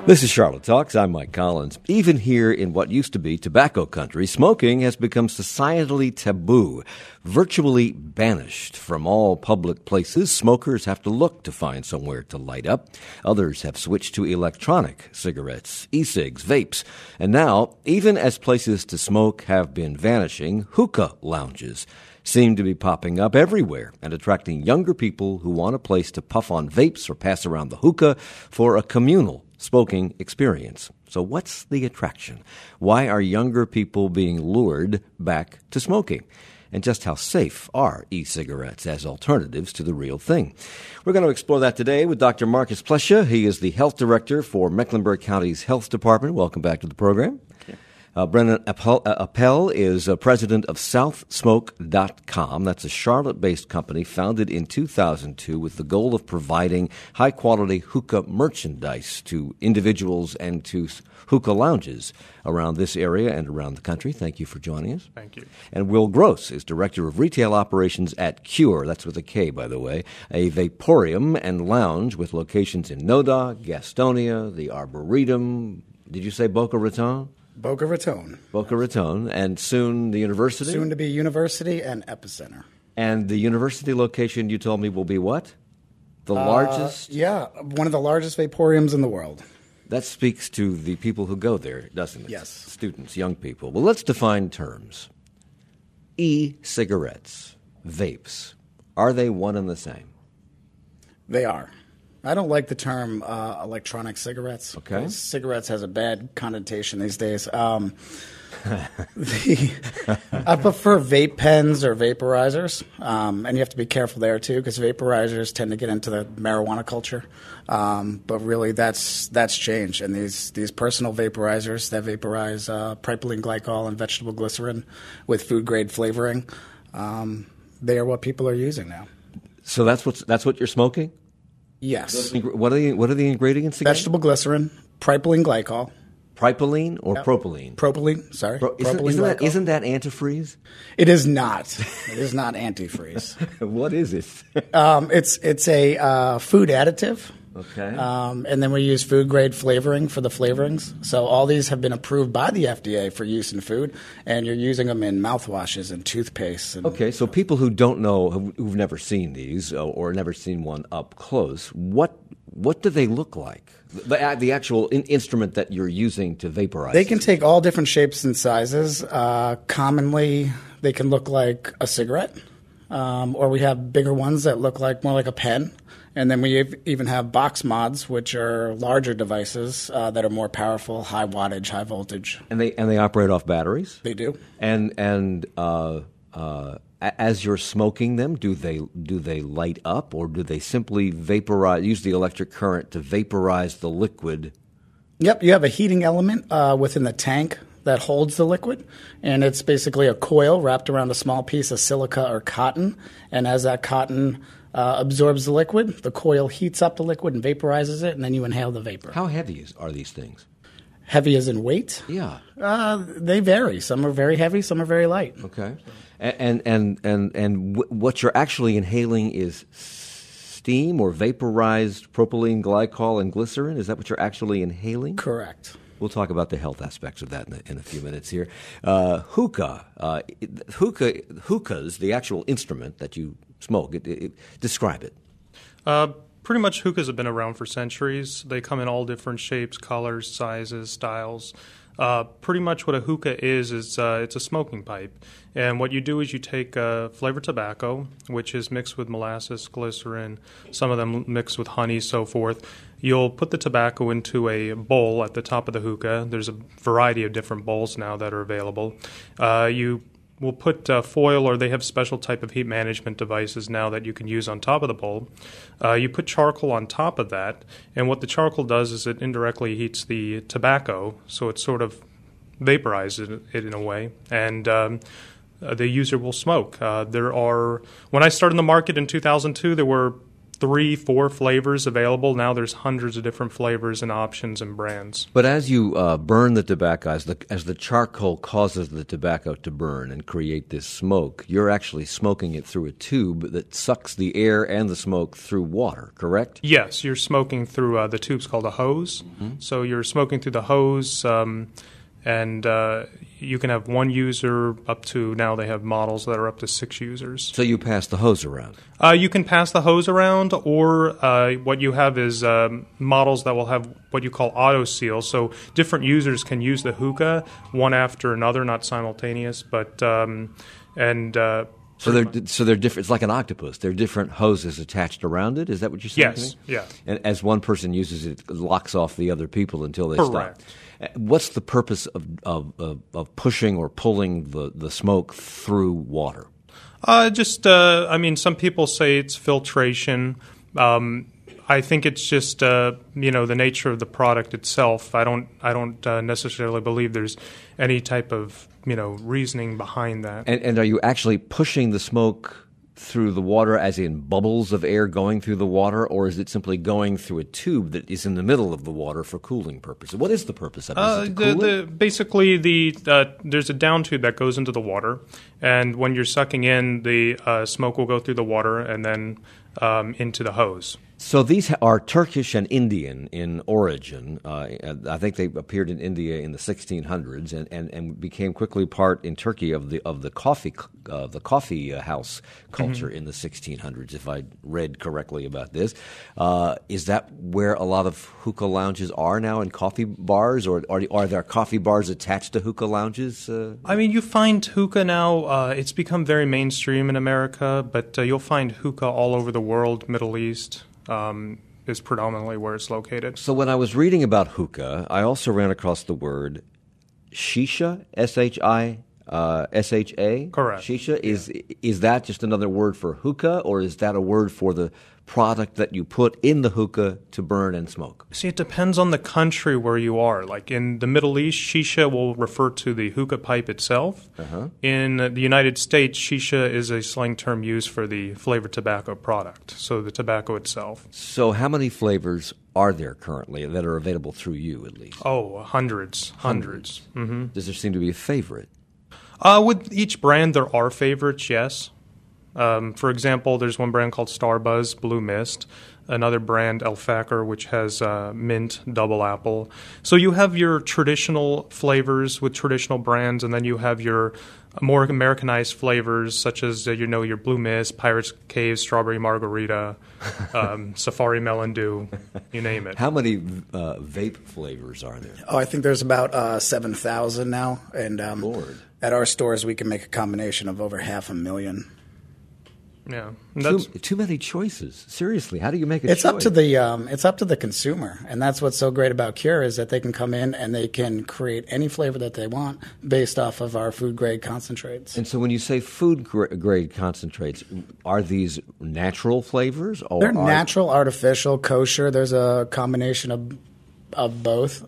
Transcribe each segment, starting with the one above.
This is Charlotte Talks. I'm Mike Collins. Even here in what used to be tobacco country, smoking has become societally taboo, virtually banished from all public places. Smokers have to look to find somewhere to light up. Others have switched to electronic cigarettes, e-cigs, vapes. And now, even as places to smoke have been vanishing, hookah lounges seem to be popping up everywhere and attracting younger people who want a place to puff on vapes or pass around the hookah for a communal smoking experience. So what's the attraction? Why are younger people being lured back to smoking? And just how safe are e-cigarettes as alternatives to the real thing? We're going to explore that today with Dr. Marcus Plescia. He is the health director for Mecklenburg County's Health Department. Welcome back to the program. Brennan Appel is president of SouthSmoke.com. That's a Charlotte-based company founded in 2002 with the goal of providing high-quality hookah merchandise to individuals and to hookah lounges around this area and around the country. Thank you for joining us. Thank you. And Will Gross is director of retail operations at Cure, that's with a K, by the way, a vaporium and lounge with locations in Noda, Gastonia, the Arboretum. Did you say Boca Raton? Boca Raton. Boca Raton, and soon the university? Soon to be University and Epicenter. And the university location, you told me, will be what? The largest? Yeah, one of the largest vaporiums in the world. That speaks to the people who go there, doesn't it? Yes. Students, young people. Well, let's define terms. E-cigarettes, vapes, are they one and the same? They are. I don't like the term electronic cigarettes. Okay. Cigarettes has a bad connotation these days. I prefer vape pens or vaporizers, and you have to be careful there too because vaporizers tend to get into the marijuana culture. But really, that's changed, and these personal vaporizers that vaporize propylene glycol and vegetable glycerin with food grade flavoring, they are what people are using now. So that's what you're smoking? Yes. What are the ingredients again? Vegetable glycerin, propylene glycol. Propylene or propylene? Propylene, sorry. Propylene isn't that antifreeze? It is not. It is not antifreeze. What is it? It's a food additive. Okay. And then we use food grade flavoring for the flavorings. So all these have been approved by the FDA for use in food, and you're using them in mouthwashes and toothpaste. Okay, so people who don't know, who've never seen these or never seen one up close, what do they look like? The actual instrument that you're using to vaporize? They can take all different shapes and sizes. Commonly, they can look like a cigarette, or we have bigger ones that look more like a pen. And then we even have box mods, which are larger devices that are more powerful, high wattage, high voltage. And they operate off batteries? They do. And as you're smoking them, do they light up, or do they simply use the electric current to vaporize the liquid? Yep, you have a heating element within the tank that holds the liquid, and it's basically a coil wrapped around a small piece of silica or cotton. And as that cotton absorbs the liquid, the coil heats up the liquid and vaporizes it, and then you inhale the vapor. How heavy are these things? Heavy as in weight? Yeah. They vary. Some are very heavy, some are very light. Okay. And what you're actually inhaling is steam or vaporized propylene glycol and glycerin? Is that what you're actually inhaling? Correct. We'll talk about the health aspects of that in a few minutes here. Hookahs, the actual instrument that you smoke, describe it. Pretty much hookahs have been around for centuries. They come in all different shapes, colors, sizes, styles. Pretty much what a hookah is it's a smoking pipe. And what you do is you take flavored tobacco, which is mixed with molasses, glycerin, some of them mixed with honey, so forth. You'll put the tobacco into a bowl at the top of the hookah. There's a variety of different bowls now that are available. You will put foil, or they have special type of heat management devices now that you can use on top of the bowl. You put charcoal on top of that, and what the charcoal does is it indirectly heats the tobacco, so it sort of vaporizes it in a way, and the user will smoke. When I started in the market in 2002, there were 3-4 flavors available. Now there's hundreds of different flavors and options and brands. But as you burn the tobacco, as the charcoal causes the tobacco to burn and create this smoke, you're actually smoking it through a tube that sucks the air and the smoke through water, correct? Yes, you're smoking through the tube's called a hose. So you're smoking through the hose, and you can have one user up to, now they have models that are up to 6 users. So you pass the hose around. You can pass the hose around, or what you have is models that will have what you call auto seal. So different users can use the hookah one after another, not simultaneous, but So they're different. It's like an octopus. There are different hoses attached around it. Is that what you're saying? Yes. To me? Yeah. And as one person uses it, it locks off the other people until they Correct. stop. What's the purpose of pushing or pulling the smoke through water? Some people say it's filtration. I think it's just the nature of the product itself. I don't necessarily believe there's any type of reasoning behind that. And are you actually pushing the smoke through the water, as in bubbles of air going through the water, or is it simply going through a tube that is in the middle of the water for cooling purposes? What is the purpose of it? Is it to cool it? Basically, there's a down tube that goes into the water, and when you're sucking in, the smoke will go through the water and then into the hose. So these are Turkish and Indian in origin. I think they appeared in India in the 1600s and became quickly part in Turkey of the coffee house culture in the 1600s. If I read correctly about this, is that where a lot of hookah lounges are now, in coffee bars, or are there coffee bars attached to hookah lounges? You find hookah now. It's become very mainstream in America, but you'll find hookah all over the world. Middle East is predominantly where it's located. So when I was reading about hookah, I also ran across the word shisha, S-H-I-S-H-A. Correct. Shisha, is that just another word for hookah, or is that a word for the product that you put in the hookah to burn and smoke? See, it depends on the country where you are. Like in the Middle East, shisha will refer to the hookah pipe itself. In the United States, shisha is a slang term used for the flavored tobacco product, so the tobacco itself. So how many flavors are there currently that are available through you, at least? Oh, hundreds. Mm-hmm. Does there seem to be a favorite? With each brand, there are favorites, yes. For example, there's one brand called Starbuzz Blue Mist, another brand, El Fakir, which has mint, double apple. So you have your traditional flavors with traditional brands, and then you have your more Americanized flavors, such as your Blue Mist, Pirates Cave, Strawberry Margarita, Safari Melon Dew, you name it. How many vape flavors are there? Oh, I think there's about 7,000 now, and Lord. At our stores we can make a combination of over 500,000. Yeah, too many choices. Seriously, how do you make a it's choice? It's up to the consumer, and that's what's so great about Cure is that they can come in and they can create any flavor that they want based off of our food grade concentrates. And so, when you say food grade concentrates, are these natural flavors? Or they're natural, artificial, kosher. There's a combination of both.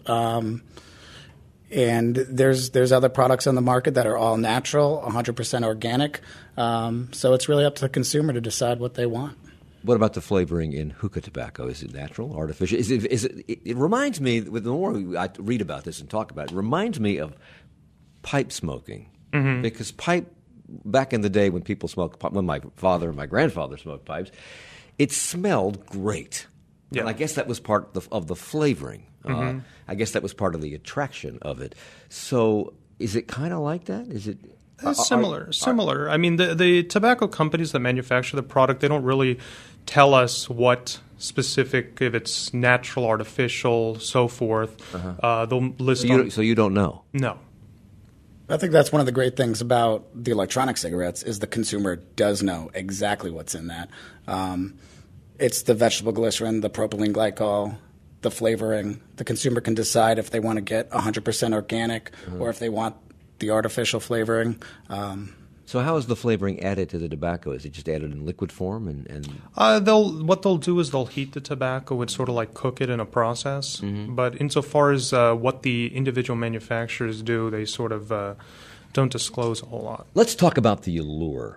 And there's other products on the market that are all natural, 100% organic. So it's really up to the consumer to decide what they want. What about the flavoring in hookah tobacco? Is it natural, artificial? Is it? It reminds me. The more I read about this and talk about it, it reminds me of pipe smoking, because pipe back in the day when people smoked, when my father and my grandfather smoked pipes, it smelled great. Yeah. And I guess that was part of the flavoring. I guess that was part of the attraction of it. So is it kind of like that? Is it? It's similar. I mean, the tobacco companies that manufacture the product, they don't really tell us what specific, if it's natural, artificial, so forth. They'll list So you don't know? No. I think that's one of the great things about the electronic cigarettes is the consumer does know exactly what's in that. It's the vegetable glycerin, the propylene glycol, the flavoring. The consumer can decide if they want to get 100% organic or if they want the artificial flavoring. So how is the flavoring added to the tobacco? Is it just added in liquid form? What they'll do is they'll heat the tobacco and sort of like cook it in a process. But insofar as what the individual manufacturers do, they sort of don't disclose a whole lot. Let's talk about the allure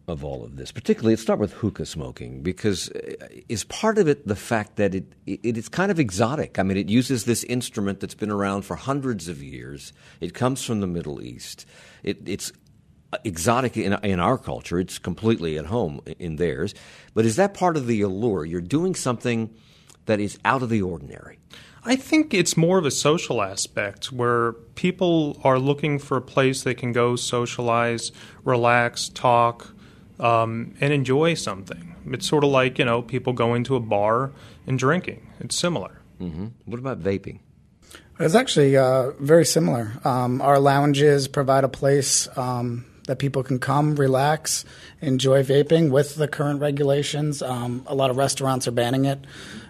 of all of this? Particularly, let's start with hookah smoking, because is part of it the fact that it is kind of exotic? I mean, it uses this instrument that's been around for hundreds of years. It comes from the Middle East. It's exotic in our culture. It's completely at home in theirs. But is that part of the allure? You're doing something that is out of the ordinary. I think it's more of a social aspect where people are looking for a place they can go socialize, relax, talk, and enjoy something. It's sort of like, people going to a bar and drinking. It's similar. Mm-hmm. What about vaping? It's actually very similar. Our lounges provide a place that people can come, relax, enjoy vaping with the current regulations. A lot of restaurants are banning it.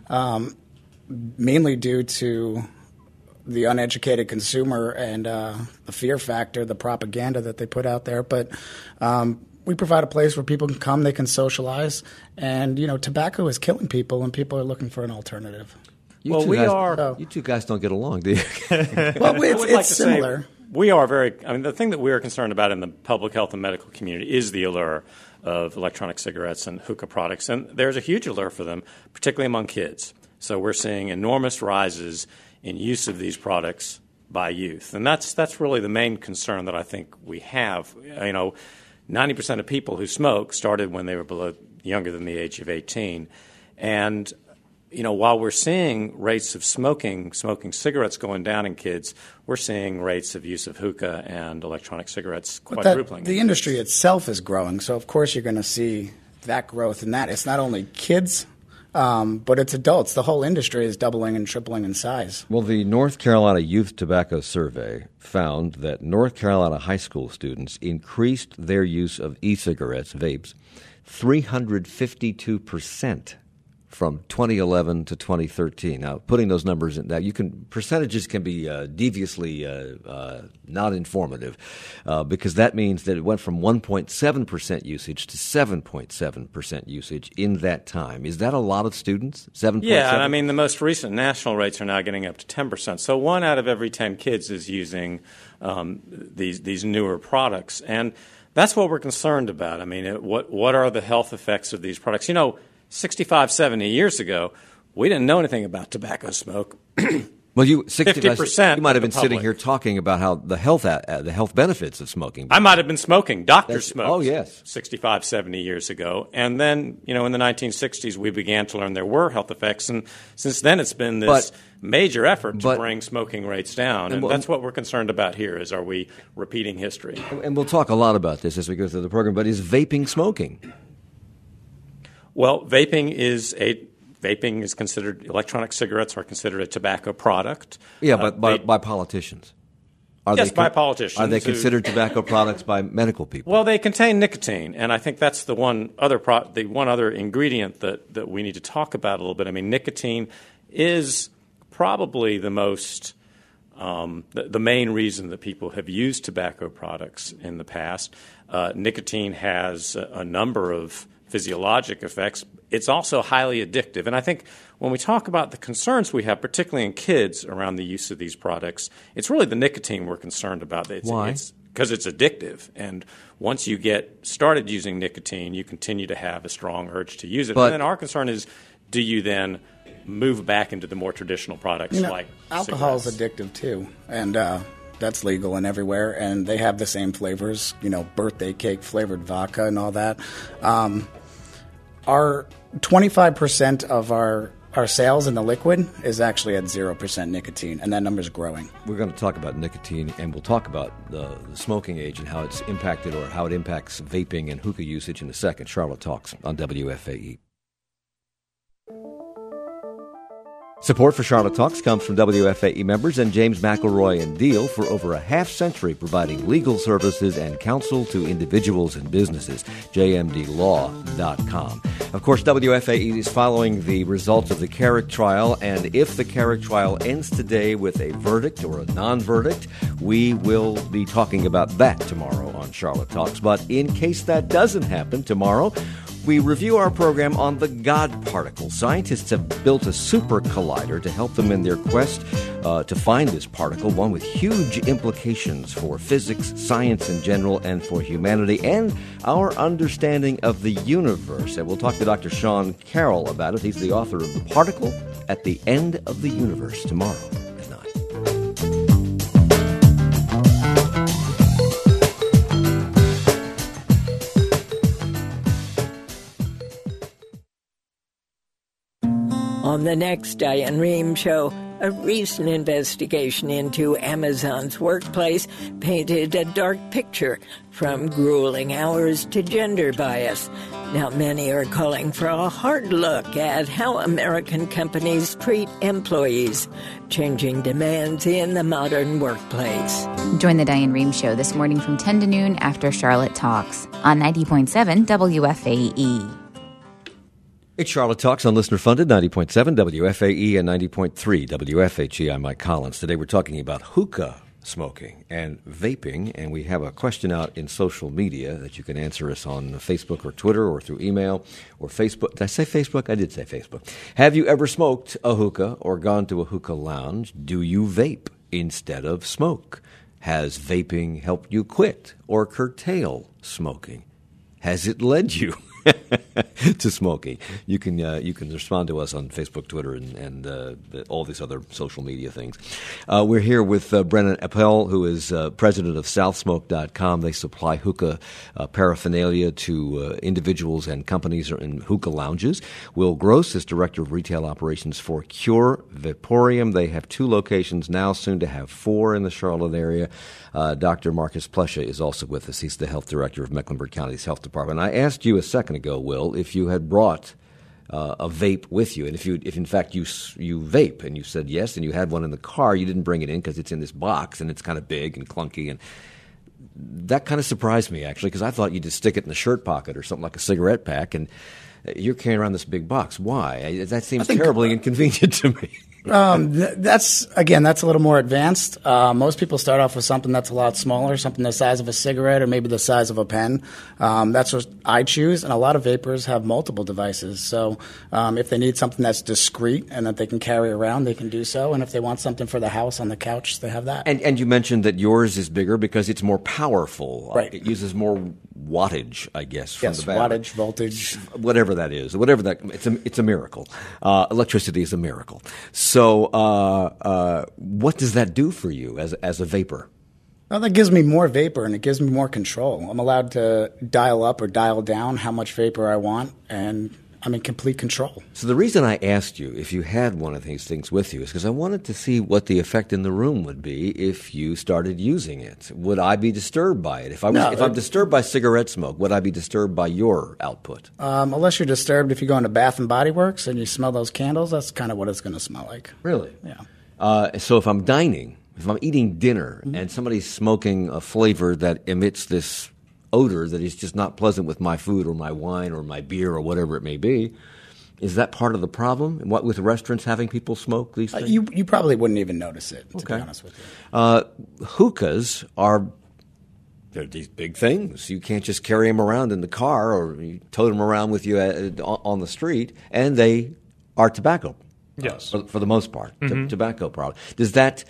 Mainly due to the uneducated consumer and the fear factor, the propaganda that they put out there. But we provide a place where people can come, they can socialize, and tobacco is killing people, and people are looking for an alternative. You two guys don't get along, do you? Well, it's similar. We are the thing that we are concerned about in the public health and medical community is the allure of electronic cigarettes and hookah products, and there's a huge allure for them, particularly among kids. So we're seeing enormous rises in use of these products by youth. And that's really the main concern that I think we have. 90% of people who smoke started when they were younger than the age of 18. And, while we're seeing rates of smoking cigarettes going down in kids, we're seeing rates of use of hookah and electronic cigarettes quadrupling. The industry itself is growing, so of course you're going to see that growth in that. It's not only kids, but it's adults. The whole industry is doubling and tripling in size. Well, the North Carolina Youth Tobacco Survey found that North Carolina high school students increased their use of e-cigarettes, vapes, 352% from 2011 to 2013. Now, putting those numbers in, percentages can be deviously not informative because that means that it went from 1.7% usage to 7.7% usage in that time. Is that a lot of students? 7.7? Yeah, the most recent national rates are now getting up to 10%. So 1 out of every 10 kids is using these newer products, and that's what we're concerned about. What are the health effects of these products? 65, 70 years ago, we didn't know anything about tobacco smoke. Well, 50%. You might have been sitting here talking about how the health benefits of smoking. I might have been smoking. Doctors smoked. Oh, yes. 65, 70 years ago. And then, in the 1960s, we began to learn there were health effects. And since then, it's been this major effort to bring smoking rates down. And that's what we're concerned about here is, are we repeating history? And we'll talk a lot about this as we go through the program, but is vaping smoking? Well, vaping is considered, electronic cigarettes are considered a tobacco product. Yeah, but by politicians. By politicians. Are they considered tobacco products by medical people? Well, they contain nicotine, and I think that's the one other ingredient that we need to talk about a little bit. Nicotine is probably the most the main reason that people have used tobacco products in the past. Nicotine has a number of physiologic effects. It's also highly addictive. And I think when we talk about the concerns we have, particularly in kids around the use of these products, it's really the nicotine we're concerned about. Why? Because it's addictive. And once you get started using nicotine, you continue to have a strong urge to use it. And then our concern is, do you then move back into the more traditional products like alcohol is cigarettes? addictive too. And that's legal and everywhere. And they have the same flavors, birthday cake flavored vodka and all that. Our 25% of our sales in the liquid is actually at 0% nicotine, and that number is growing. We're going to talk about nicotine, and we'll talk about the smoking age and how it's impacted or how it impacts vaping and hookah usage in a second. Charlotte Talks on WFAE. Support for Charlotte Talks comes from WFAE members and James McElroy and Deal for over a half-century providing legal services and counsel to individuals and businesses. JMDlaw.com. Of course, WFAE is following the results of the Carrick trial, and if the Carrick trial ends today with a verdict or a non-verdict, we will be talking about that tomorrow on Charlotte Talks. But in case that doesn't happen tomorrow, We review our program on the God particle. Scientists have built a super collider to help them in their quest to find this particle, one with huge implications for physics, science in general, and for humanity, and our understanding of the universe. And we'll talk to Dr. Sean Carroll about it. He's the author of The Particle at the End of the Universe tomorrow at 9. On the next Diane Rehm Show, a recent investigation into Amazon's workplace painted a dark picture, from grueling hours to gender bias. Now many are calling for a hard look at how American companies treat employees, changing demands in the modern workplace. Join the Diane Rehm Show this morning from 10 to noon after Charlotte Talks on 90.7 WFAE. It's Charlotte Talks on listener-funded 90.7 WFAE and 90.3 WFHE. I'm Mike Collins. Today we're talking about hookah smoking and vaping, and we have a question out in social media that you can answer us on Facebook or Twitter or through email or Facebook. Did I say Facebook? I did say Facebook. Have you ever smoked a hookah or gone to a hookah lounge? Do you vape instead of smoke? Has vaping helped you quit or curtail smoking? Has it led you to smoking? You can respond to us on Facebook, Twitter, and all these other social media things. We're here with Brennan Appel, who is president of SouthSmoke.com. They supply hookah paraphernalia to individuals and companies in hookah lounges. Will Gross is director of retail operations for Cure Vaporium. They have 2 locations now, soon to have 4 in the Charlotte area. Dr. Marcus Plesha is also with us. He's the health director of Mecklenburg County's health department. I asked you a second ago, Will, if you had brought a vape with you, and if in fact you vape, and you said yes, and you had one in the car. You didn't bring it in because it's in this box and it's kind of big and clunky, and that kind of surprised me actually, because I thought you'd just stick it in the shirt pocket or something like a cigarette pack, and you're carrying around this big box. Why? That seems terribly inconvenient to me. That's a little more advanced. Most people start off with something that's a lot smaller, something the size of a cigarette or maybe the size of a pen. That's what I choose, and a lot of vapors have multiple devices. So if they need something that's discreet and that they can carry around, they can do so. And if they want something for the house on the couch, they have that. And you mentioned that yours is bigger because it's more powerful. Right. It uses more wattage, I guess, from the battery. Wattage, voltage. Whatever that is. It's a miracle. Electricity is a miracle. So what does that do for you as a vapor? Well, that gives me more vapor, and it gives me more control. I'm allowed to dial up or dial down how much vapor I want, and I'm in complete control. So the reason I asked you if you had one of these things with you is because I wanted to see what the effect in the room would be if you started using it. Would I be disturbed by it? If I'm disturbed by cigarette smoke, would I be disturbed by your output? Unless you're disturbed if you go into Bath and Body Works and you smell those candles, that's kind of what it's going to smell like. Really? Yeah. So if I'm dining, if I'm eating dinner, and somebody's smoking a flavor that emits this odor that is just not pleasant with my food or my wine or my beer or whatever it may be, is that part of the problem? And what with restaurants having people smoke these things? You probably wouldn't even notice it, to be honest with you. Hookahs they're these big things. You can't just carry them around in the car or you tote them around with you on the street, and they are tobacco. Yes. For the most part, tobacco product. Does that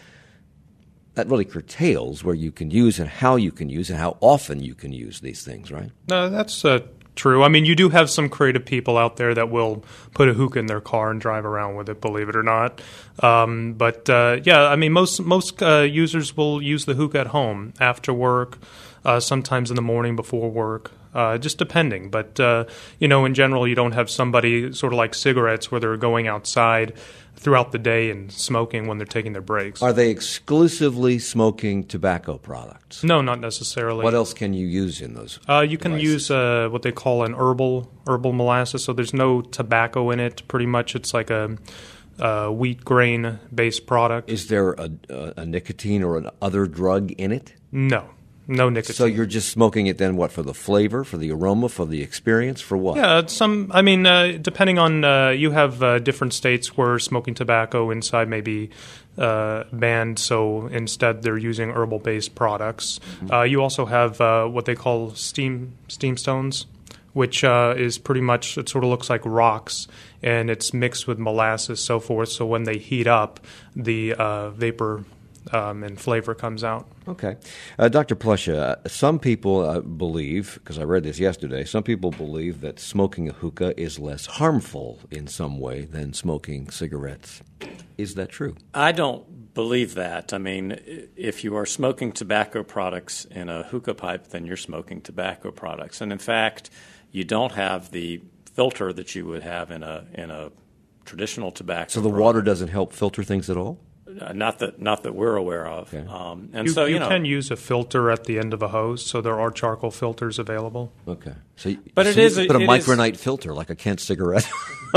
really curtails where you can use and how you can use and how often you can use these things, right? No, that's true. I mean, you do have some creative people out there that will put a hookah in their car and drive around with it, believe it or not. But I mean, most users will use the hookah at home after work, sometimes in the morning before work. Just depending. But, in general, you don't have somebody sort of like cigarettes where they're going outside throughout the day and smoking when they're taking their breaks. Are they exclusively smoking tobacco products? No, not necessarily. What else can you use in those You can use what they call an herbal molasses, so there's no tobacco in it. Pretty much it's like a wheat grain-based product. Is there a nicotine or an other drug in it? No. No nicotine. So you're just smoking it then, what, for the flavor, for the aroma, for the experience, for what? Yeah, depending on, you have different states where smoking tobacco inside may be banned, so instead they're using herbal-based products. You also have what they call steam stones, which is pretty much, it sort of looks like rocks, and it's mixed with molasses, so forth. So when they heat up, the vapor and flavor comes out. Okay. Dr. Plesha, some people believe, because I read this yesterday, some people believe that smoking a hookah is less harmful in some way than smoking cigarettes. Is that true? I don't believe that. I mean, if you are smoking tobacco products in a hookah pipe, then you're smoking tobacco products. And in fact, you don't have the filter that you would have in a traditional tobacco. So the water doesn't help filter things at all? Not that we're aware of. Okay. And you, so you can use a filter at the end of a hose, so there are charcoal filters available. Okay. So, but so it is you put a micronite filter like a Kent cigarette.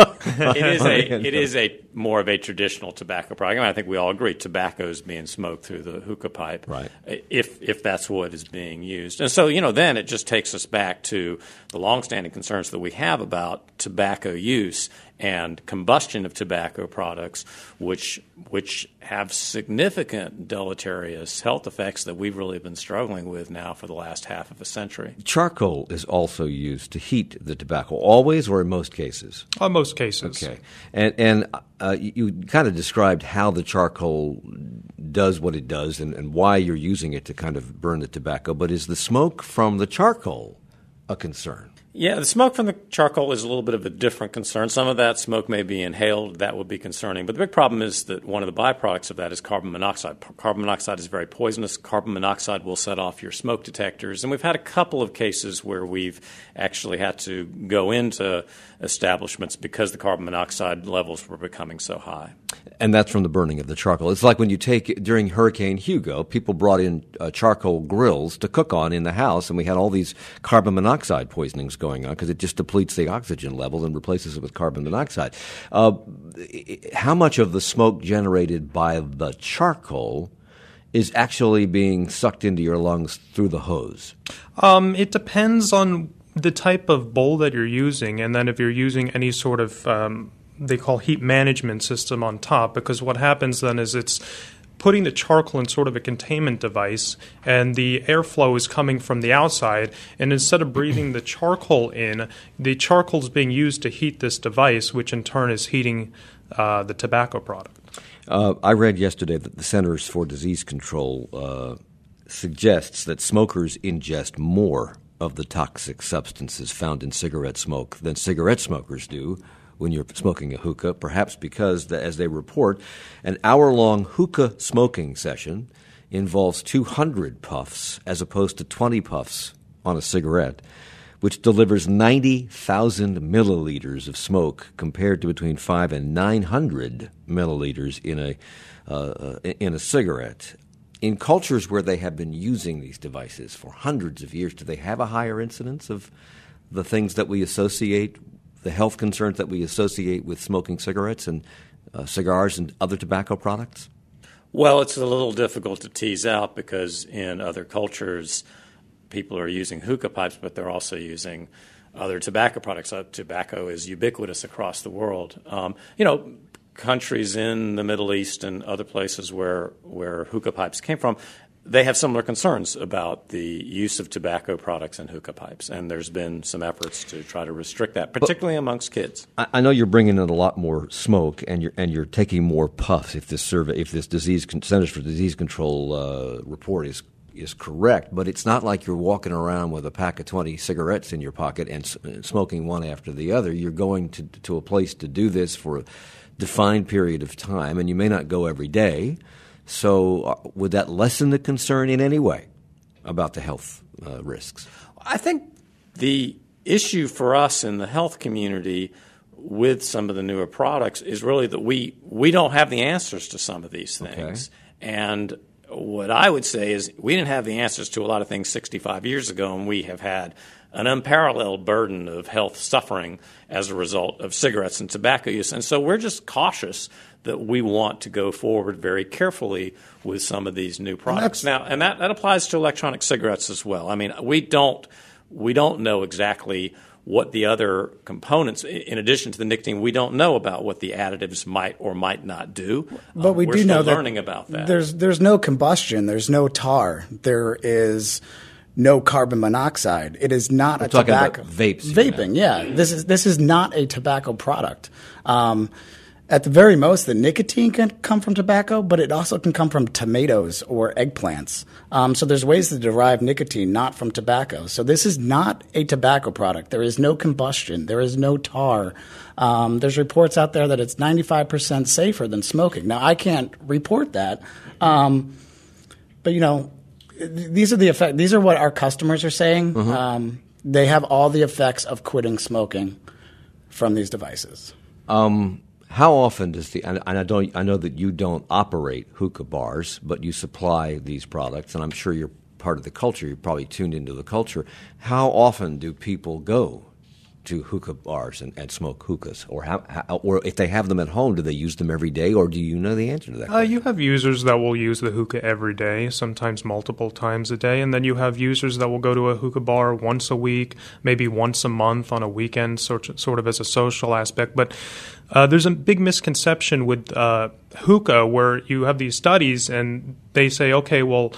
It is a more of a traditional tobacco product. I mean, I think we all agree tobacco is being smoked through the hookah pipe, right? If that's what is being used, and so then it just takes us back to the longstanding concerns that we have about tobacco use and combustion of tobacco products, which have significant deleterious health effects that we've really been struggling with now for the last half of a century. Charcoal is also used to heat the tobacco, always or in most cases? Most cases. Okay. And you kind of described how the charcoal does what it does and why you're using it to kind of burn the tobacco, but is the smoke from the charcoal a concern? Yeah, the smoke from the charcoal is a little bit of a different concern. Some of that smoke may be inhaled. That would be concerning. But the big problem is that one of the byproducts of that is carbon monoxide. Carbon monoxide is very poisonous. Carbon monoxide will set off your smoke detectors. And we've had a couple of cases where we've actually had to go into establishments because the carbon monoxide levels were becoming so high. And that's from the burning of the charcoal. It's like when you during Hurricane Hugo, people brought in charcoal grills to cook on in the house, and we had all these carbon monoxide poisonings going on because it just depletes the oxygen level and replaces it with carbon monoxide. How much of the smoke generated by the charcoal is actually being sucked into your lungs through the hose? It depends on the type of bowl that you're using, and then if you're using any sort of they call heat management system on top, because what happens then is it's putting the charcoal in sort of a containment device, and the airflow is coming from the outside, and instead of breathing the charcoal in, the charcoal is being used to heat this device, which in turn is heating the tobacco product. I read yesterday that the Centers for Disease Control suggests that smokers ingest more of the toxic substances found in cigarette smoke than cigarette smokers do when you're smoking a hookah, perhaps because, as they report, an hour-long hookah smoking session involves 200 puffs as opposed to 20 puffs on a cigarette, which delivers 90,000 milliliters of smoke compared to between 500 and 900 milliliters in a cigarette. In cultures where they have been using these devices for hundreds of years, do they have a higher incidence of the things that we associate, the health concerns that we associate with smoking cigarettes and cigars and other tobacco products? Well, it's a little difficult to tease out because in other cultures, people are using hookah pipes, but they're also using other tobacco products. Tobacco is ubiquitous across the world. Countries in the Middle East and other places where hookah pipes came from, they have similar concerns about the use of tobacco products in hookah pipes, and there's been some efforts to try to restrict that, particularly amongst kids. I know you're bringing in a lot more smoke, and you're taking more puffs. If this Centers for Disease Control report is correct, but it's not like you're walking around with a pack of 20 cigarettes in your pocket and smoking one after the other. You're going to a place to do this for a defined period of time, and you may not go every day. So would that lessen the concern in any way about the health risks? I think the issue for us in the health community with some of the newer products is really that we don't have the answers to some of these things. Okay. And what I would say is we didn't have the answers to a lot of things 65 years ago, and we have had an unparalleled burden of health suffering as a result of cigarettes and tobacco use. And so we're just cautious that we want to go forward very carefully with some of these new products. And that applies to electronic cigarettes as well. I mean, we don't know exactly what the other components, in addition to the nicotine, we don't know about what the additives might or might not do. But we do know that learning about that. There's no combustion. There's no tar. There is no carbon monoxide. It is not We're a talking tobacco. about vapes. Vaping, yeah. This is not a tobacco product. At the very most, the nicotine can come from tobacco, but it also can come from tomatoes or eggplants. So there's ways to derive nicotine not from tobacco. So this is not a tobacco product. There is no combustion. There is no tar. There's reports out there that it's 95% safer than smoking. Now, I can't report that, but, you know, these are the effects. These are what our customers are saying. Mm-hmm. They have all the effects of quitting smoking from these devices. How often does and I know that you don't operate hookah bars, but you supply these products, and I'm sure you're part of the culture. You're probably tuned into the culture. How often do people go to hookah bars and smoke hookahs, or or if they have them at home, do they use them every day, or do you know the answer to that? You have users that will use the hookah every day, sometimes multiple times a day, and then you have users that will go to a hookah bar once a week, maybe once a month on a weekend, sort of as a social aspect. But there's a big misconception with hookah where you have these studies and they say, okay, well,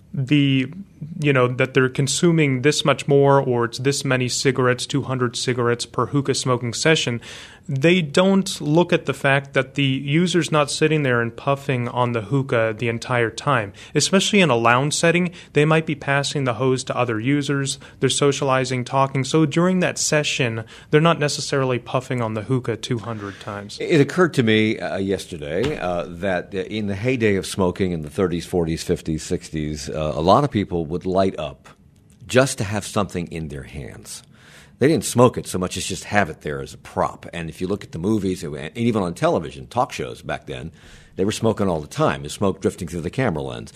that they're consuming this much more, or it's this many cigarettes, 200 cigarettes per hookah smoking session. They don't look at the fact that the user's not sitting there and puffing on the hookah the entire time. Especially in a lounge setting, they might be passing the hose to other users, they're socializing, talking. So during that session, they're not necessarily puffing on the hookah 200 times. It occurred to me yesterday that in the heyday of smoking in the 30s, 40s, 50s, 60s, a lot of people would light up just to have something in their hands. They didn't smoke it so much as just have it there as a prop. And if you look at the movies, and even on television, talk shows back then, they were smoking all the time. There's smoke drifting through the camera lens.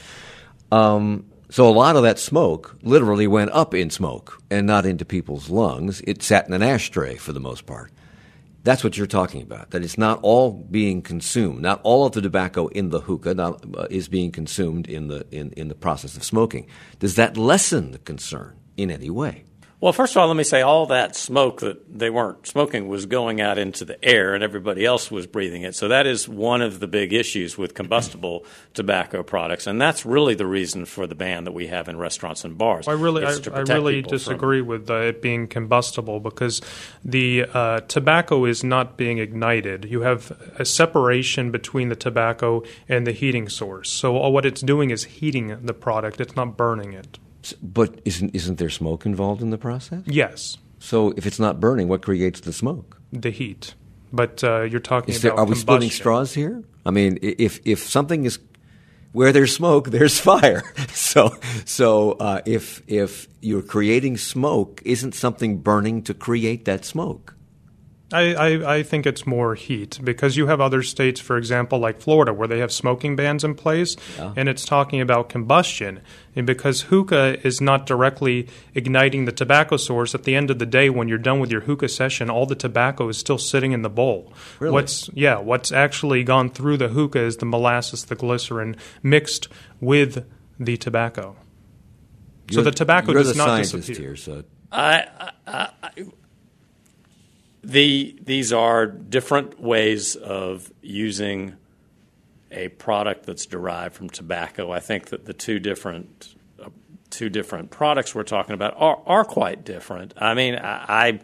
So a lot of that smoke literally went up in smoke and not into people's lungs. It sat in an ashtray for the most part. That's what you're talking about, that it's not all being consumed. Not all of the tobacco in the hookah is being consumed in the process of smoking. Does that lessen the concern in any way? Well, first of all, let me say all that smoke that they weren't smoking was going out into the air and everybody else was breathing it. So that is one of the big issues with combustible tobacco products, and that's really the reason for the ban that we have in restaurants and bars. I really disagree with it being combustible, because the tobacco is not being ignited. You have a separation between the tobacco and the heating source. So what it's doing is heating the product. It's not burning it. But isn't there smoke involved in the process? Yes. So if it's not burning, what creates the smoke? The heat. But you're talking about Are we splitting straws here? I mean, if something is where there's smoke, there's fire. So if you're creating smoke, isn't something burning to create that smoke? I think it's more heat, because you have other states, for example, like Florida, where they have smoking bans in place, and it's talking about combustion. And because hookah is not directly igniting the tobacco source, at the end of the day, when you're done with your hookah session, all the tobacco is still sitting in the bowl. Really? What's actually gone through the hookah is the molasses, the glycerin, mixed with the tobacco. So the tobacco does not disappear. Here, so. These are different ways of using a product that's derived from tobacco. I think that the two different products we're talking about are quite different. I mean, I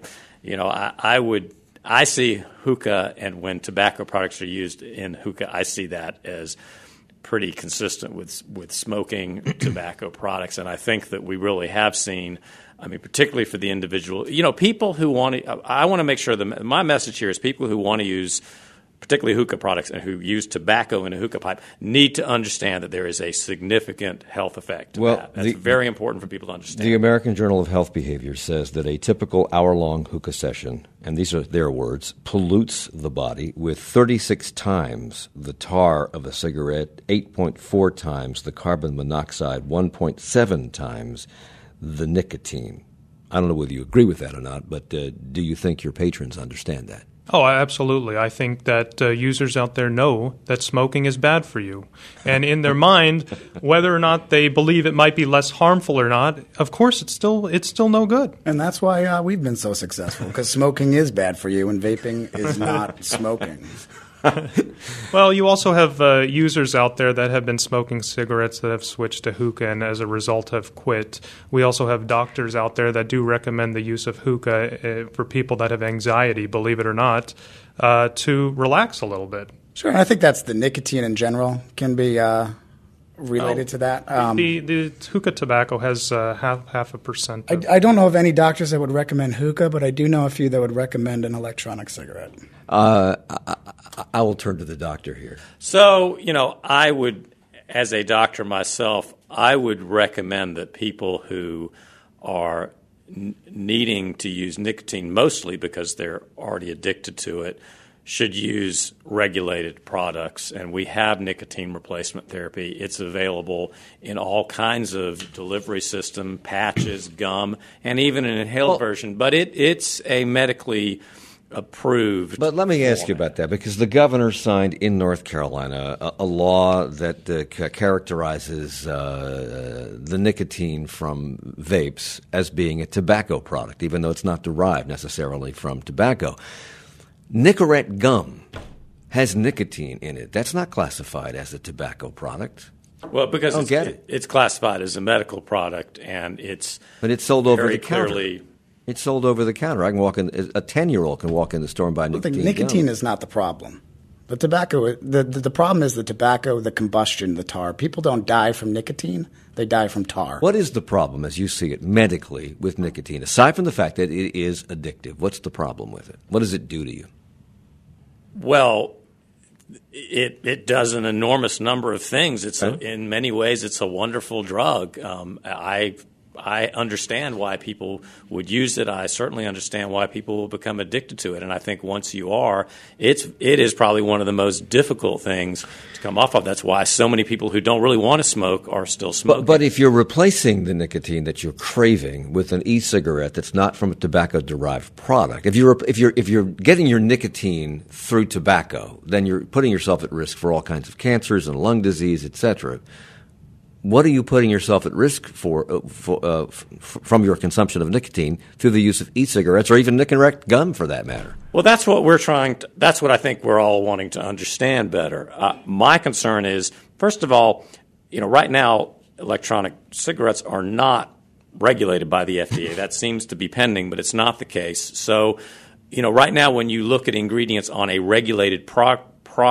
see hookah, and when tobacco products are used in hookah, I see that as pretty consistent with smoking tobacco products, and I think that we really have seen. I mean, particularly for the individual, people who want to. I want to make sure that my message here is people who want to use, particularly hookah products, and who use tobacco in a hookah pipe, need to understand that there is a significant health effect to that. That's very important for people to understand. The American Journal of Health Behavior says that a typical hour-long hookah session, and these are their words, pollutes the body with 36 times the tar of a cigarette, 8.4 times the carbon monoxide, 1.7 times the nicotine. I don't know whether you agree with that or not, but do you think your patrons understand that? Oh, absolutely. I think that users out there know that smoking is bad for you. And in their mind, whether or not they believe it might be less harmful or not, of course it's still no good. And that's why we've been so successful, because smoking is bad for you and vaping is not smoking. Well, you also have users out there that have been smoking cigarettes that have switched to hookah and as a result have quit. We also have doctors out there that do recommend the use of hookah for people that have anxiety, believe it or not, to relax a little bit. Sure, and I think that's the nicotine in general can be related to that. The hookah tobacco has half a percent. I don't know of any doctors that would recommend hookah, but I do know a few that would recommend an electronic cigarette. I will turn to the doctor here. So, I would, as a doctor myself, I would recommend that people who are needing to use nicotine, mostly because they're already addicted to it, should use regulated products. And we have nicotine replacement therapy. It's available in all kinds of delivery system, patches, gum, and even an inhaled version. But it's a medically approved. But let me ask you about that, because the governor signed in North Carolina a law that characterizes the nicotine from vapes as being a tobacco product, even though it's not derived necessarily from tobacco. Nicorette gum has nicotine in it. That's not classified as a tobacco product. Well, because it's classified as a medical product, and it's sold over the clearly. counter. It's sold over the counter. I can walk in. A 10-year-old can walk in the store and buy nicotine. Nicotine is not the problem. The tobacco. The problem is the tobacco, the combustion, the tar. People don't die from nicotine; they die from tar. What is the problem, as you see it, medically with nicotine? Aside from the fact that it is addictive, what's the problem with it? What does it do to you? Well, it does an enormous number of things. In many ways, it's a wonderful drug. I understand why people would use it. I certainly understand why people will become addicted to it. And I think once you are, it is probably one of the most difficult things to come off of. That's why so many people who don't really want to smoke are still smoking. But if you're replacing the nicotine that you're craving with an e-cigarette that's not from a tobacco-derived product, if you're getting your nicotine through tobacco, then you're putting yourself at risk for all kinds of cancers and lung disease, etc. What are you putting yourself at risk for from your consumption of nicotine through the use of e-cigarettes or even Nicorette gum, for that matter? Well, that's what we're trying to. That's what I think we're all wanting to understand better. My concern is, first of all, right now electronic cigarettes are not regulated by the FDA. That seems to be pending, but it's not the case. So, right now when you look at ingredients on a regulated product.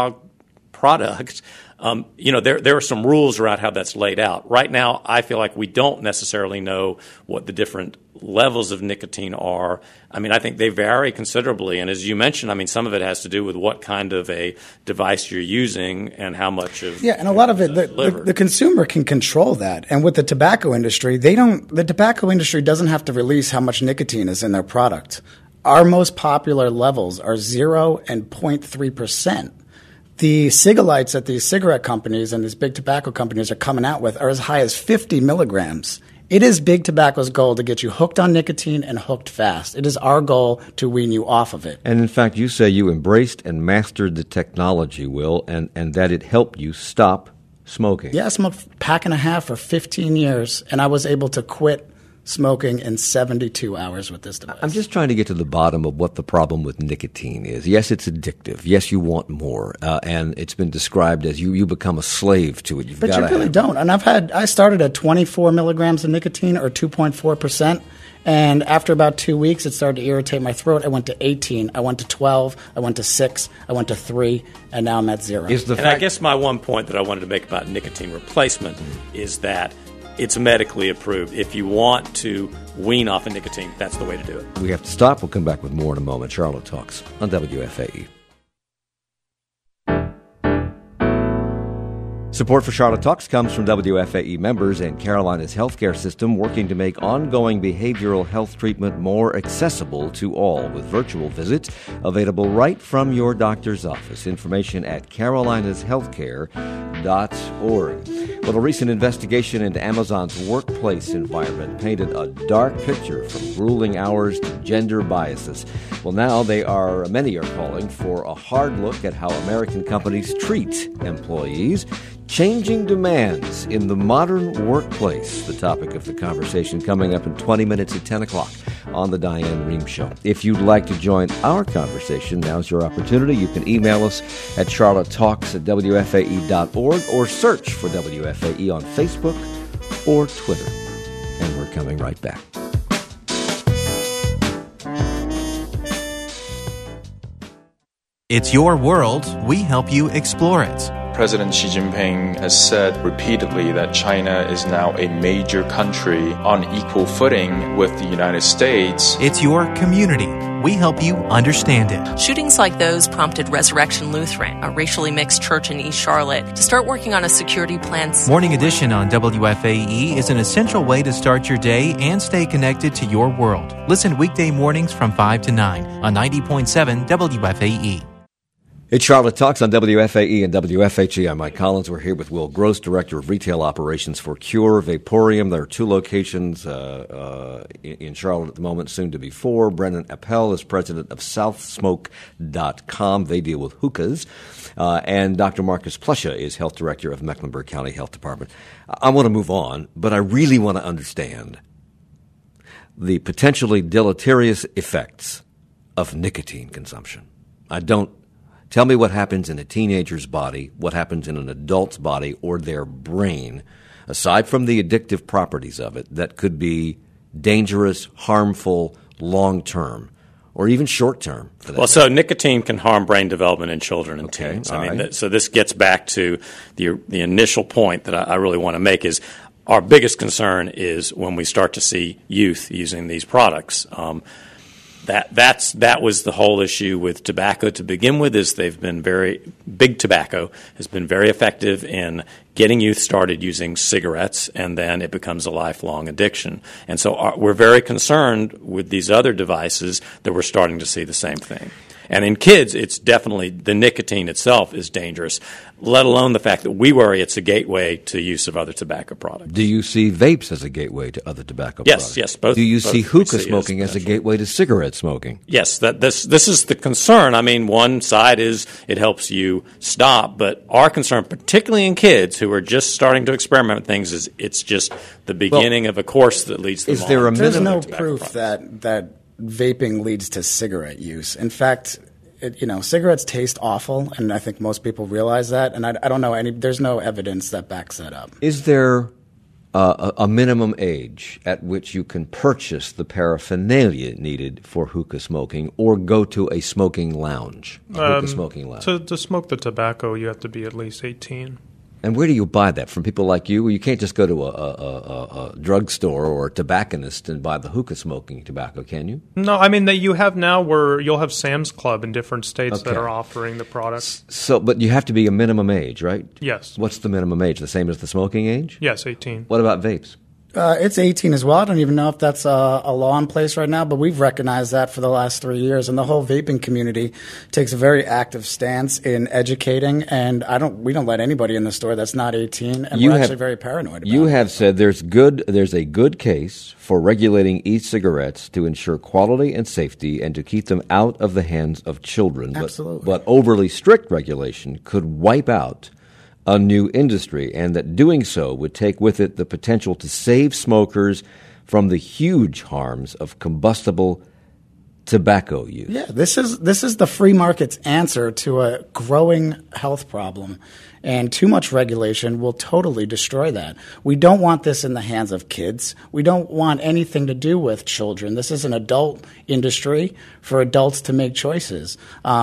There are some rules around how that's laid out. Right now, I feel like we don't necessarily know what the different levels of nicotine are. I think they vary considerably. And as you mentioned, some of it has to do with what kind of a device you're using and how much of and a lot of it, the consumer can control that. And with the tobacco industry, the tobacco industry doesn't have to release how much nicotine is in their product. Our most popular levels are 0 and 0.3%. The cigalites that these cigarette companies and these big tobacco companies are coming out with are as high as 50 milligrams. It is big tobacco's goal to get you hooked on nicotine and hooked fast. It is our goal to wean you off of it. And in fact, you say you embraced and mastered the technology, Will, and that it helped you stop smoking. Yeah, I smoked a pack and a half for 15 years, and I was able to quit smoking in 72 hours with this device. I'm just trying to get to the bottom of what the problem with nicotine is. Yes, it's addictive. Yes, you want more. And it's been described as you become a slave to it. But you really don't. And I started at 24 milligrams of nicotine, or 2.4%. And after about 2 weeks, it started to irritate my throat. I went to 18. I went to 12. I went to 6. I went to 3. And now I'm at 0. I guess my one point that I wanted to make about nicotine replacement is that it's medically approved. If you want to wean off of nicotine, that's the way to do it. We have to stop. We'll come back with more in a moment. Charlotte Talks on WFAE. Support for Charlotte Talks comes from WFAE members and Carolina's healthcare system, working to make ongoing behavioral health treatment more accessible to all, with virtual visits available right from your doctor's office. Information at carolinashealthcare.org. Well, a recent investigation into Amazon's workplace environment painted a dark picture, from grueling hours to gender biases. Well, now many are calling for a hard look at how American companies treat employees. Changing demands in the modern workplace, the topic of the conversation coming up in 20 minutes at 10 o'clock on the Diane Rehm Show. If you'd like to join our conversation, now's your opportunity. You can email us at charlottetalks@wfae.org or search for WFAE on Facebook or Twitter. And we're coming right back. It's your world. We help you explore it. President Xi Jinping has said repeatedly that China is now a major country on equal footing with the United States. It's your community. We help you understand it. Shootings like those prompted Resurrection Lutheran, a racially mixed church in East Charlotte, to start working on a security plan. Morning Edition on WFAE is an essential way to start your day and stay connected to your world. Listen weekday mornings from 5 to 9 on 90.7 WFAE. It's Charlotte Talks on WFAE and WFHE. I'm Mike Collins. We're here with Will Gross, Director of Retail Operations for Cure Vaporium. There are 2 locations in Charlotte at the moment, soon to be 4. Brennan Appel is president of SouthSmoke.com. They deal with hookahs. And Dr. Marcus Plusha is health director of Mecklenburg County Health Department. I want to move on, but I really want to understand the potentially deleterious effects of nicotine consumption. Tell me what happens in a teenager's body, what happens in an adult's body or their brain, aside from the addictive properties of it, that could be dangerous, harmful, long-term, or even short-term. Well, so nicotine can harm brain development in children and teens. So this gets back to the initial point that I really want to make is our biggest concern is when we start to see youth using these products. That was the whole issue with tobacco to begin with. Is they've been big tobacco has been very effective in getting youth started using cigarettes, and then it becomes a lifelong addiction. And so we're very concerned with these other devices that we're starting to see the same thing. And in kids, it's definitely the nicotine itself is dangerous, let alone the fact that we worry it's a gateway to use of other tobacco products. Do you see vapes as a gateway to other tobacco products? Yes, both. Do you see hookah smoking as a gateway to cigarette smoking? Yes, this is the concern. I mean, one side is it helps you stop, but our concern, particularly in kids who are just starting to experiment with things, is it's just the beginning of a course that leads them on. There's no proof that vaping leads to cigarette use. In fact, cigarettes taste awful, and I think most people realize that. And I don't know there's no evidence that backs that up. Is there a minimum age at which you can purchase the paraphernalia needed for hookah smoking, or go to a smoking lounge? Hookah smoking lounge. To smoke the tobacco, you have to be at least 18. And where do you buy that? From people like you? You can't just go to a drugstore or a tobacconist and buy the hookah smoking tobacco, can you? No, I mean, that you have now where you'll have Sam's Club in different states that are offering the products. So, but you have to be a minimum age, right? Yes. What's the minimum age? The same as the smoking age? Yes, 18. What about vapes? It's 18 as well. I don't even know if that's a law in place right now, but we've recognized that for the last 3 years. And the whole vaping community takes a very active stance in educating. And we don't let anybody in the store that's not 18. And we're actually very paranoid about it. You have said there's a good case for regulating e-cigarettes to ensure quality and safety and to keep them out of the hands of children. Absolutely. But overly strict regulation could wipe out a new industry, and that doing so would take with it the potential to save smokers from the huge harms of combustible tobacco use. Yeah, this is the free market's answer to a growing health problem, and too much regulation will totally destroy that. We don't want this in the hands of kids. We don't want anything to do with children. This is an adult industry for adults to make choices.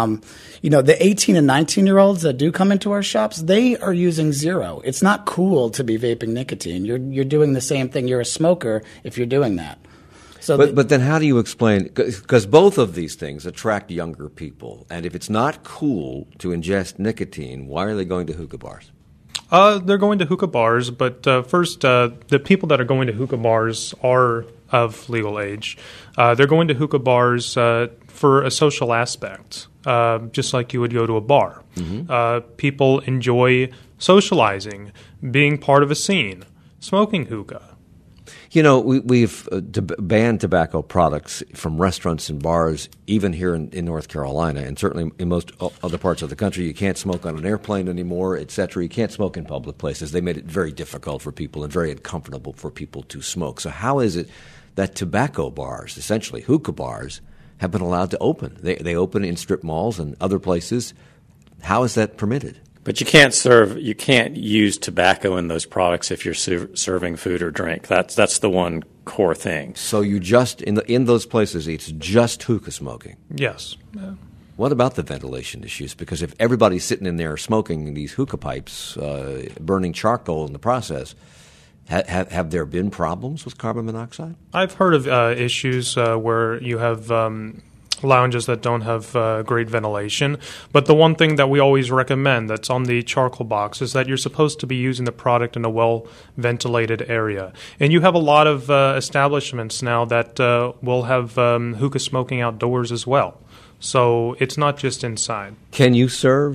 The 18 and 19-year-olds that do come into our shops, they are using zero. It's not cool to be vaping nicotine. You're doing the same thing. You're a smoker if you're doing that. So but then how do you explain – because both of these things attract younger people, and if it's not cool to ingest nicotine, why are they going to hookah bars? They're going to hookah bars, but first, the people that are going to hookah bars are of legal age. They're going to hookah bars for a social aspect, just like you would go to a bar. Mm-hmm. People enjoy socializing, being part of a scene, smoking hookah. You know, we've banned tobacco products from restaurants and bars, even here in North Carolina, and certainly in most other parts of the country. You can't smoke on an airplane anymore, et cetera. You can't smoke in public places. They made it very difficult for people and very uncomfortable for people to smoke. So how is it that tobacco bars, essentially hookah bars, have been allowed to open? They open in strip malls and other places. How is that permitted? But you can't use tobacco in those products if you're serving food or drink. That's the one core thing. So you just in those places, it's just hookah smoking. Yes. Yeah. What about the ventilation issues? Because if everybody's sitting in there smoking these hookah pipes, burning charcoal in the process, have there been problems with carbon monoxide? I've heard of issues where you have lounges that don't have great ventilation. But the one thing that we always recommend that's on the charcoal box is that you're supposed to be using the product in a well-ventilated area. And you have a lot of establishments now that will have hookah smoking outdoors as well. So it's not just inside. Can you serve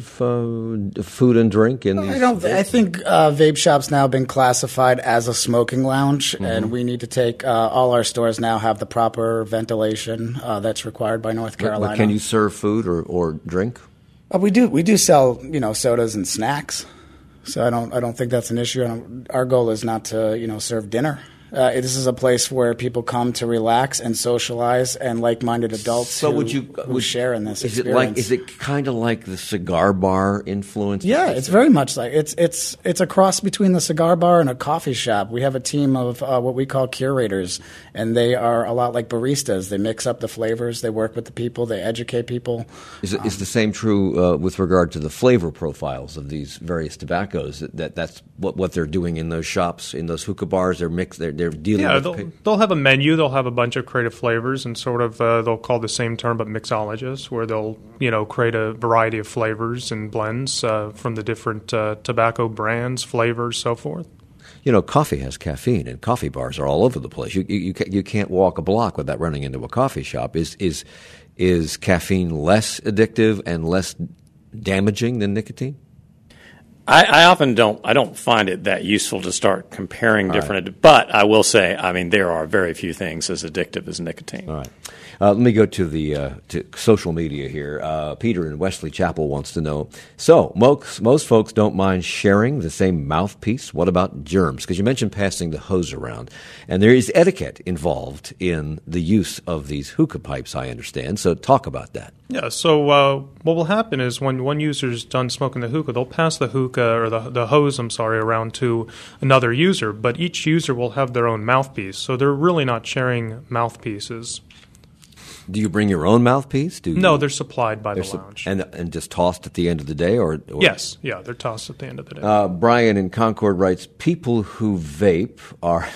food and drink in these? I think vape shops now have been classified as a smoking lounge, and we need to take all our stores now have the proper ventilation that's required by North Carolina. But can you serve food or drink? We do sell sodas and snacks, so I don't think that's an issue. Our goal is not to serve dinner. This is a place where people come to relax and socialize, and like-minded adults who share in this experience. Is it kind of like the cigar bar influence? Yeah, it's very much like it's a cross between the cigar bar and a coffee shop. We have a team of what we call curators, and they are a lot like baristas. They mix up the flavors, they work with the people, they educate people. Is the same true with regard to the flavor profiles of these various tobaccos? That's what they're doing in those shops, in those hookah bars. They're dealing with they'll have a menu. They'll have a bunch of creative flavors, and sort of they'll call the same term, but mixologists, where they'll create a variety of flavors and blends from the different tobacco brands, flavors, so forth. Coffee has caffeine, and coffee bars are all over the place. You can't walk a block without running into a coffee shop. Is caffeine less addictive and less damaging than nicotine? I often don't find it that useful to start comparing different, but I will say, there are very few things as addictive as nicotine. All right. Let me go to the to social media here. Peter in Wesley Chapel wants to know, so most folks don't mind sharing the same mouthpiece. What about germs? Because you mentioned passing the hose around. And there is etiquette involved in the use of these hookah pipes, I understand. So talk about that. Yeah, so what will happen is when one user's done smoking the hookah, they'll pass the hookah, or the hose, around to another user, but each user will have their own mouthpiece, so they're really not sharing mouthpieces. Do you bring your own mouthpiece? No, they're supplied by the lounge. And just tossed at the end of the day? Or Yes, yeah, they're tossed at the end of the day. Brian in Concord writes, people who vape are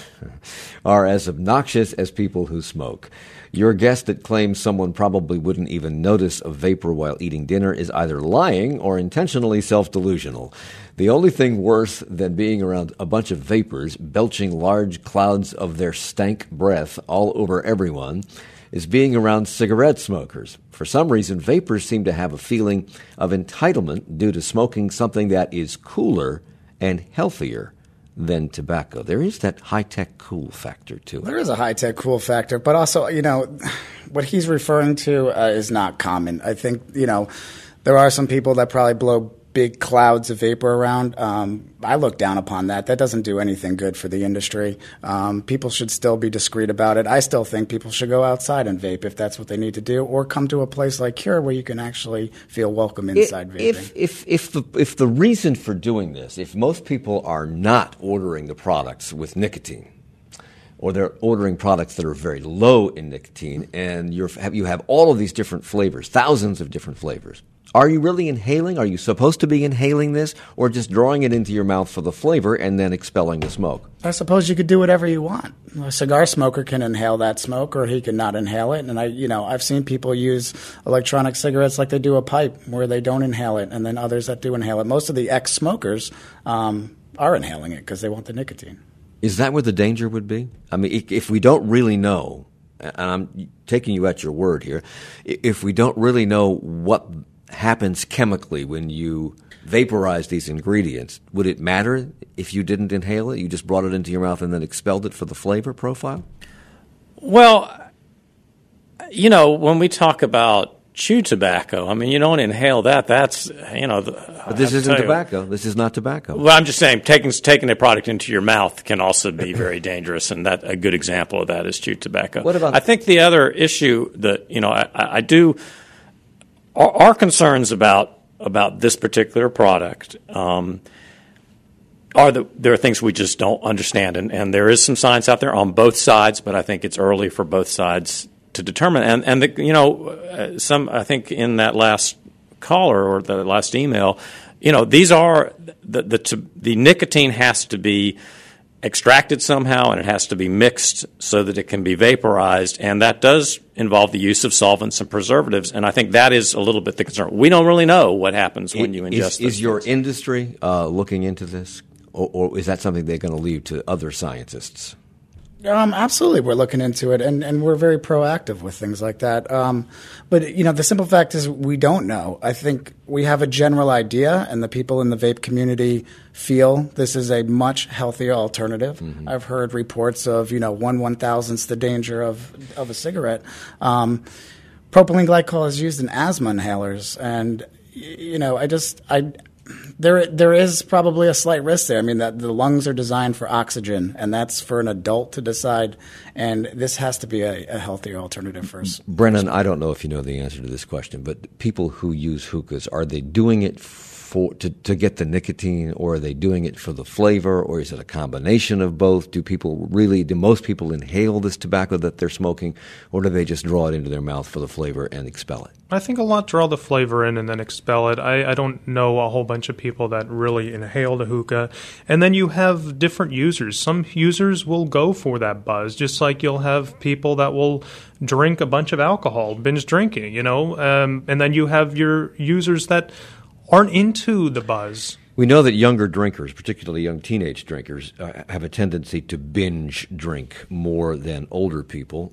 as obnoxious as people who smoke. Your guest that claims someone probably wouldn't even notice a vapor while eating dinner is either lying or intentionally self-delusional. The only thing worse than being around a bunch of vapors belching large clouds of their stank breath all over everyone is being around cigarette smokers. For some reason, vapors seem to have a feeling of entitlement due to smoking something that is cooler and healthier than tobacco. There is that high-tech cool factor to it. There is a high-tech cool factor, but also, what he's referring to is not common. I think, there are some people that probably blow big clouds of vapor around. I look down upon that. That doesn't do anything good for the industry. People should still be discreet about it. I still think people should go outside and vape if that's what they need to do, or come to a place like Cure where you can actually feel welcome inside vaping. If the reason for doing this, if most people are not ordering the products with nicotine, or they're ordering products that are very low in nicotine, and you have all of these different flavors, thousands of different flavors, are you really inhaling? Are you supposed to be inhaling this, or just drawing it into your mouth for the flavor and then expelling the smoke? I suppose you could do whatever you want. A cigar smoker can inhale that smoke, or he can not inhale it. And I've seen people use electronic cigarettes like they do a pipe, where they don't inhale it, and then others that do inhale it. Most of the ex-smokers are inhaling it because they want the nicotine. Is that where the danger would be? If we don't really know, and I'm taking you at your word here, if we don't really know what happens chemically when you vaporize these ingredients, would it matter if you didn't inhale it? You just brought it into your mouth and then expelled it for the flavor profile? Well, when we talk about chew tobacco, I mean, you don't inhale that. That's, But this isn't tobacco. This is not tobacco. Well, I'm just saying taking a product into your mouth can also be very dangerous, and that a good example of that is chewed tobacco. What about? I think the other issue that I do our concerns about this particular product there are things we just don't understand, and there is some science out there on both sides, but I think it's early for both sides to determine. And I think in that last caller or the last email, these are the nicotine has to be extracted somehow, and it has to be mixed so that it can be vaporized, and that does involve the use of solvents and preservatives, and I think that is a little bit the concern. We don't really know what happens when you ingest this. Is your industry looking into this, or is that something they're going to leave to other scientists? Absolutely, we're looking into it, and we're very proactive with things like that. But the simple fact is we don't know. I think we have a general idea, and the people in the vape community feel this is a much healthier alternative. Mm-hmm. I've heard reports of 1/1000th the danger of a cigarette. Propylene glycol is used in asthma inhalers, and There is probably a slight risk there. I mean, that the lungs are designed for oxygen, and that's for an adult to decide. And this has to be a healthier alternative first. Brennan, I don't know if you know the answer to this question, but people who use hookahs, are they doing it to get the nicotine, or are they doing it for the flavor, or is it a combination of both? Do most people inhale this tobacco that they're smoking, or do they just draw it into their mouth for the flavor and expel it? I think a lot draw the flavor in and then expel it. I don't know a whole bunch of people that really inhale the hookah. And then you have different users. Some users will go for that buzz, just like you'll have people that will drink a bunch of alcohol, binge drinking, and then you have your users that aren't into the buzz. We know that younger drinkers, particularly young teenage drinkers, have a tendency to binge drink more than older people.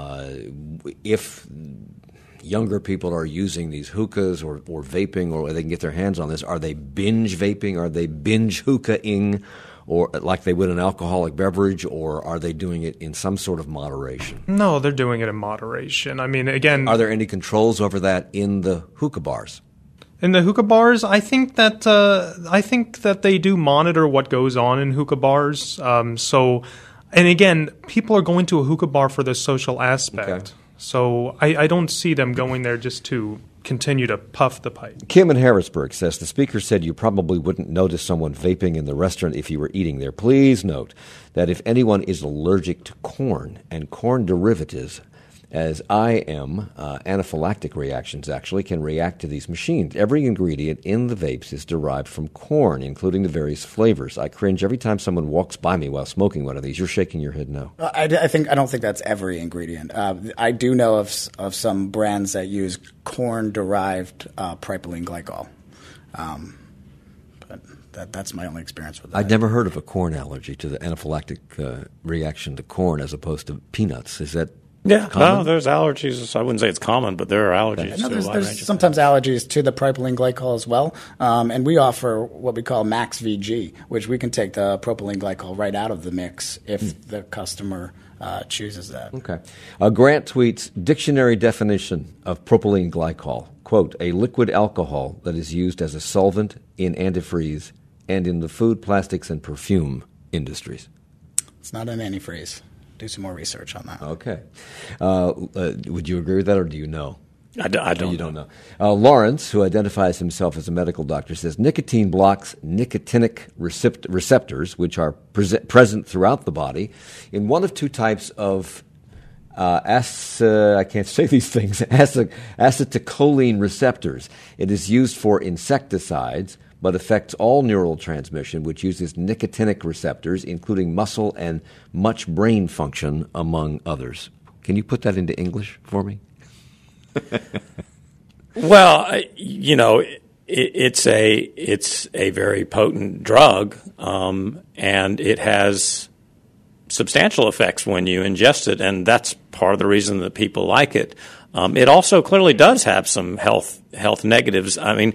If younger people are using these hookahs or vaping, or they can get their hands on this, are they binge vaping? Are they binge hookahing, or like they would an alcoholic beverage, or are they doing it in some sort of moderation? No, they're doing it in moderation. I mean, again, are there any controls over that in the hookah bars? In the hookah bars, I think that they do monitor what goes on in hookah bars. And again, people are going to a hookah bar for the social aspect. Okay. So I don't see them going there just to continue to puff the pipe. Kim in Harrisburg says, the speaker said you probably wouldn't notice someone vaping in the restaurant if you were eating there. Please note that if anyone is allergic to corn and corn derivatives, as I am, anaphylactic reactions actually can react to these machines. Every ingredient in the vapes is derived from corn, including the various flavors. I cringe every time someone walks by me while smoking one of these. You're shaking your head no. I don't think that's every ingredient. I do know of some brands that use corn-derived propylene glycol. But that's my only experience with that. I'd never heard of a corn allergy, to the anaphylactic reaction to corn as opposed to peanuts. Is that... Yeah, no, there's allergies. I wouldn't say it's common, but there are allergies. No, there's sometimes allergies to the propylene glycol as well. And we offer what we call Max VG, which we can take the propylene glycol right out of the mix if the customer chooses that. Okay. Grant tweets, dictionary definition of propylene glycol, quote, a liquid alcohol that is used as a solvent in antifreeze and in the food, plastics, and perfume industries. It's not an antifreeze. Do some more research on that. Okay. Would you agree with that, or do you know? I don't. You don't know. Lawrence, who identifies himself as a medical doctor, says nicotine blocks nicotinic receptors, which are present throughout the body, in one of two types of I can't say these things, acetylcholine receptors. It is used for insecticides, but affects all neural transmission, which uses nicotinic receptors, including muscle and much brain function, among others. Can you put that into English for me? Well, it's a very potent drug, and it has substantial effects when you ingest it, and that's part of the reason that people like it. It also clearly does have some health negatives. I mean,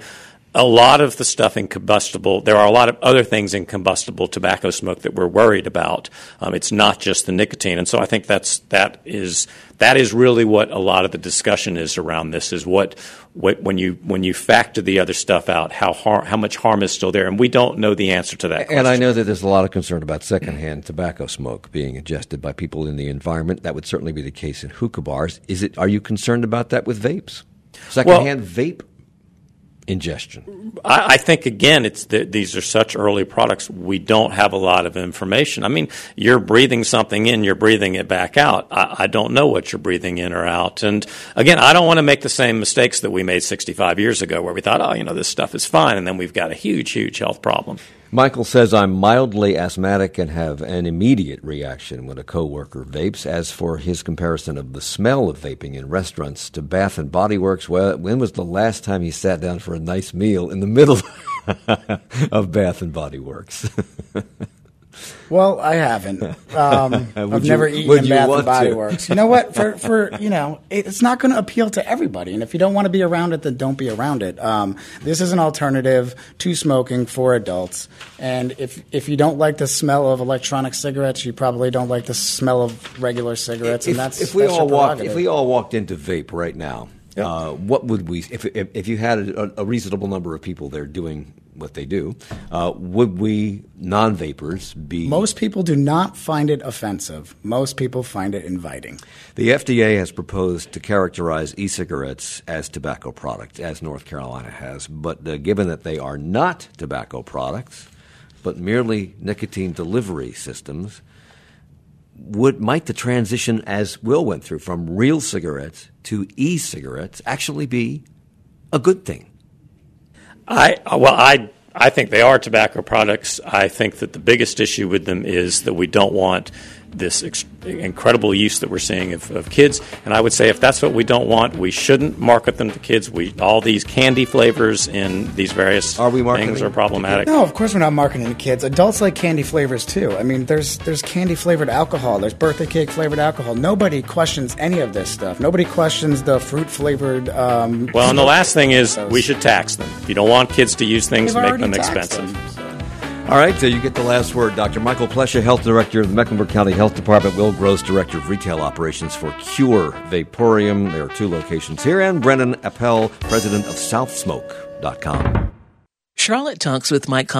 a lot of the stuff in combustible, there are a lot of other things in combustible tobacco smoke that we're worried about. It's not just the nicotine. And so I think that is really what a lot of the discussion is around this, is what when you factor the other stuff out, how much harm is still there. And we don't know the answer to that question. And I know that there's a lot of concern about secondhand tobacco smoke being ingested by people in the environment. That would certainly be the case in hookah bars. Are you concerned about that with vapes? Secondhand vape ingestion? I think, again, these are such early products. We don't have a lot of information. I mean, you're breathing something in, you're breathing it back out. I don't know what you're breathing in or out. And, again, I don't want to make the same mistakes that we made 65 years ago where we thought, this stuff is fine, and then we've got a huge, huge health problem. Michael says, I'm mildly asthmatic and have an immediate reaction when a coworker vapes. As for his comparison of the smell of vaping in restaurants to Bath and Body Works, well, when was the last time he sat down for a nice meal in the middle of Bath and Body Works? Well, I haven't. I've never eaten in Bath and Body Works. You know what? It's not going to appeal to everybody. And if you don't want to be around it, then don't be around it. This is an alternative to smoking for adults. And if you don't like the smell of electronic cigarettes, you probably don't like the smell of regular cigarettes. If we all walked into vape right now, what would we? If you had a reasonable number of people there doing what they do, would we non-vapers be? Most people do not find it offensive. Most people find it inviting. The FDA has proposed to characterize e-cigarettes as tobacco products, as North Carolina has. But given that they are not tobacco products, but merely nicotine delivery systems, might the transition, as Will went through, from real cigarettes to e-cigarettes actually be a good thing? I think they are tobacco products. I think that the biggest issue with them is that we don't want this incredible use that we're seeing of kids. And I would say if that's what we don't want, we shouldn't market them to kids. All these candy flavors in these various things are problematic. No, of course we're not marketing to kids. Adults like candy flavors too. I mean, there's candy-flavored alcohol. There's birthday cake-flavored alcohol. Nobody questions any of this stuff. Nobody questions the fruit-flavored... Well, and the last thing is we should tax them. If you don't want kids to use things, make them expensive. All right, so you get the last word. Dr. Michael Plesha, Health Director of the Mecklenburg County Health Department, Will Gross, Director of Retail Operations for Cure Vaporium. There are 2 locations here. And Brennan Appel, President of SouthSmoke.com. Charlotte Talks with Mike